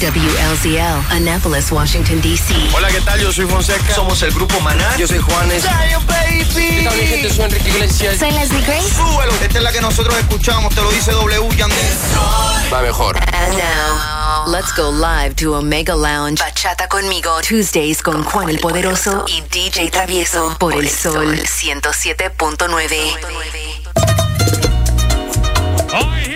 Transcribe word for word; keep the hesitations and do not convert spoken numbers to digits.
W L Z L, Annapolis, Washington, D C Hola, ¿qué tal? Yo soy Fonseca. Somos el Grupo Maná. Yo soy Juanes. Baby. ¿Qué tal, mi gente? Soy Enrique Iglesias. Soy Leslie Grace. Súbelo. Esta es la que nosotros escuchamos. Te lo dice W. Yandel. Va mejor. And now, let's go live to Omega Lounge. Bachata conmigo. Tuesdays con Juan el Poderoso y D J Travieso por el Sol ciento siete punto nueve. Hoy